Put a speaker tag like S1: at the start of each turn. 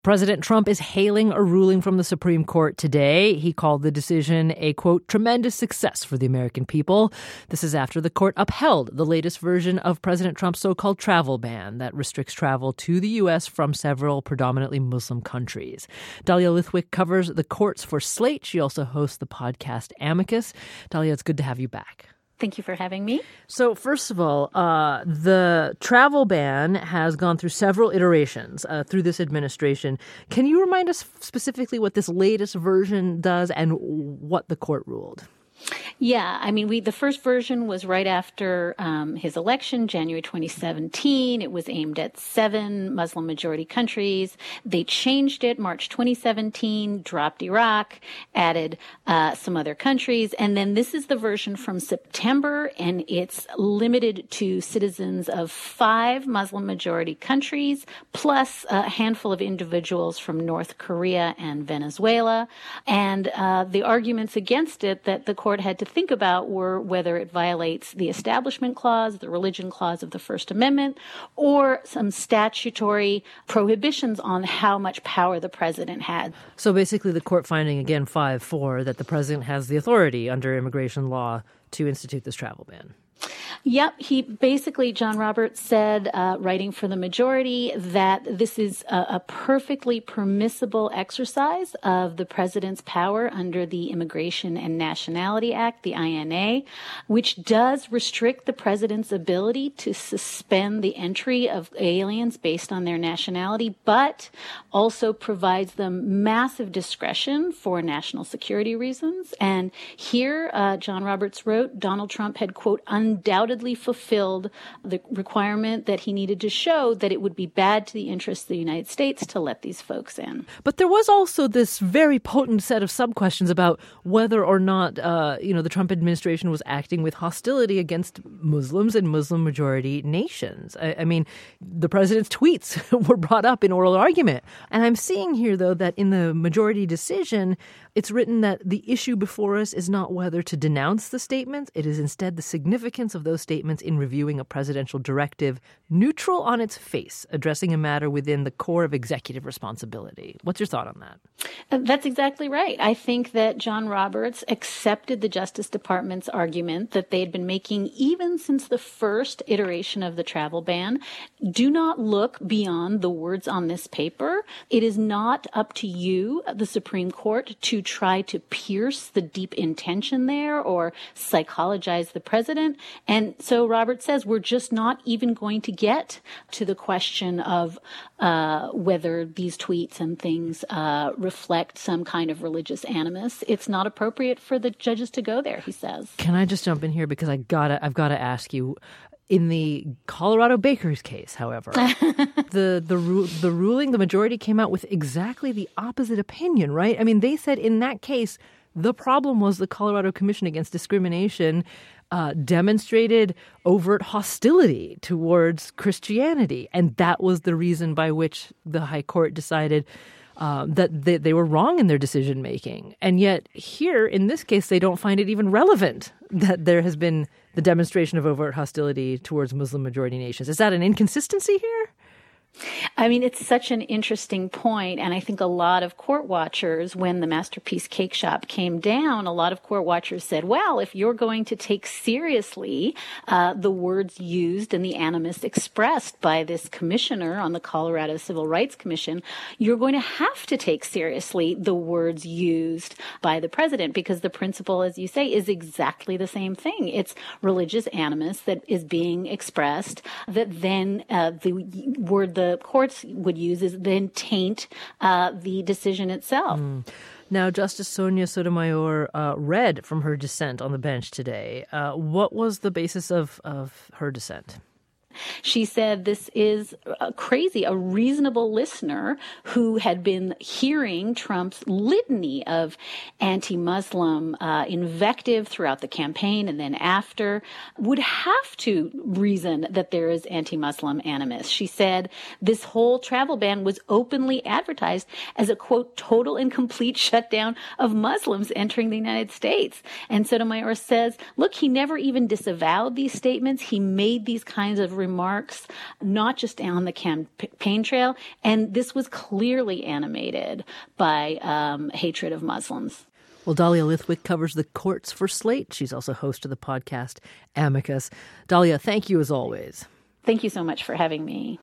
S1: President Trump is hailing a ruling from the Supreme Court today. He called the decision a, quote, tremendous success for the American people. This is after the court upheld the latest version of President Trump's so-called travel ban that restricts travel to the U.S. from several predominantly Muslim countries. Dahlia Lithwick covers the courts for Slate. She also hosts the podcast Amicus. Dahlia, it's good to have you back.
S2: Thank you for having me.
S1: So first of all, the travel ban has gone through several iterations through this administration. Can you remind us specifically what this latest version does and what the court ruled?
S2: Yeah, I mean, the first version was right after his election, January 2017. It was aimed at 7 Muslim-majority countries. They changed it March 2017, dropped Iraq, added some other countries. And then this is the version from September, and it's limited to citizens of 5 Muslim-majority countries, plus a handful of individuals from North Korea and Venezuela. And the arguments against it that the court had to think about were whether it violates the Establishment Clause, the Religion Clause of the First Amendment, or some statutory prohibitions on how much power the president had.
S1: So basically the court finding, again, 5-4, that the president has the authority under immigration law to institute this travel ban.
S2: Yep. He basically, John Roberts said, writing for the majority, that this is a perfectly permissible exercise of the president's power under the Immigration and Nationality Act, the INA, which does restrict the president's ability to suspend the entry of aliens based on their nationality, but also provides them massive discretion for national security reasons. And here, John Roberts wrote, Donald Trump had, quote, undoubtedly fulfilled the requirement that he needed to show that it would be bad to the interests of the United States to let these folks in.
S1: But there was also this very potent set of sub-questions about whether or not, the Trump administration was acting with hostility against Muslims and Muslim-majority nations. I mean, the president's tweets were brought up in oral argument. And I'm seeing here, though, that in the majority decision, it's written that the issue before us is not whether to denounce the statements. It is instead the significance of those statements in reviewing a presidential directive neutral on its face, addressing a matter within the core of executive responsibility. What's your thought on that?
S2: That's exactly right. I think that John Roberts accepted the Justice Department's argument that they had been making even since the first iteration of the travel ban. Do not look beyond the words on this paper. It is not up to you, the Supreme Court, to try to pierce the deep intention there or psychologize the president. And so Roberts says we're just not even going to get to the question of whether these tweets and things reflect some kind of religious animus. It's not appropriate for the judges to go there, he says.
S1: Can I just jump in here because I've got to ask you. In the Colorado Bakers case, however, the ruling, the majority came out with exactly the opposite opinion, right? I mean, they said in that case, the problem was the Colorado Commission Against Discrimination demonstrated overt hostility towards Christianity. And that was the reason by which the high court decided that they were wrong in their decision making. And yet here, in this case, they don't find it even relevant that there has been the demonstration of overt hostility towards Muslim majority nations. Is that an inconsistency here?
S2: I mean, it's such an interesting point, and I think a lot of court watchers, when the Masterpiece Cake Shop came down, a lot of court watchers said, well, if you're going to take seriously the words used and the animus expressed by this commissioner on the Colorado Civil Rights Commission, you're going to have to take seriously the words used by the president, because the principle, as you say, is exactly the same thing. It's religious animus that is being expressed that then the word the courts would use is then taint the decision itself.
S1: Now, Justice Sonia Sotomayor read from her dissent on the bench today. What was the basis of her dissent?
S2: She said this is crazy. A reasonable listener who had been hearing Trump's litany of anti-Muslim invective throughout the campaign and then after would have to reason that there is anti-Muslim animus. She said this whole travel ban was openly advertised as a, quote, total and complete shutdown of Muslims entering the United States. And Sotomayor says, look, he never even disavowed these statements. He made these kinds of remarks, not just on the campaign trail. And this was clearly animated by hatred of Muslims.
S1: Well, Dahlia Lithwick covers the courts for Slate. She's also host of the podcast Amicus. Dahlia, thank you as always.
S2: Thank you so much for having me.